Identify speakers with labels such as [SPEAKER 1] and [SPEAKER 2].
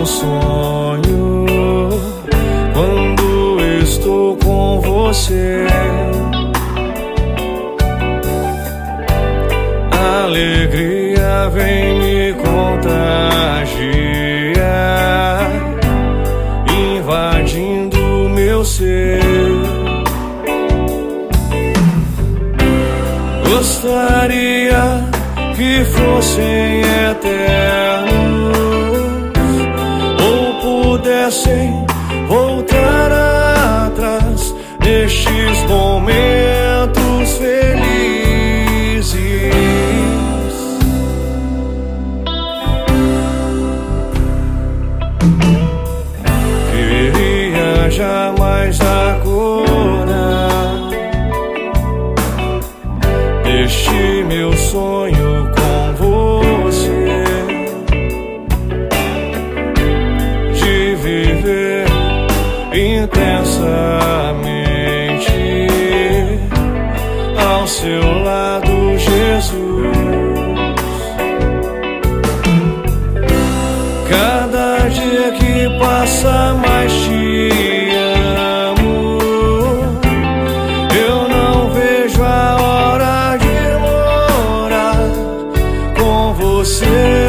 [SPEAKER 1] um sonho quando estou com você. A alegria vem me contagiar, invadindo meu ser. Gostaria que fossem eternos ou pudessem voltar atrás nestes momentos felizes. Queria jamais acordar deste meu sonho com você, de viver intensamente ao seu lado, Jesus. Cada dia que passa mais te amo, eu não vejo a hora de morar com você.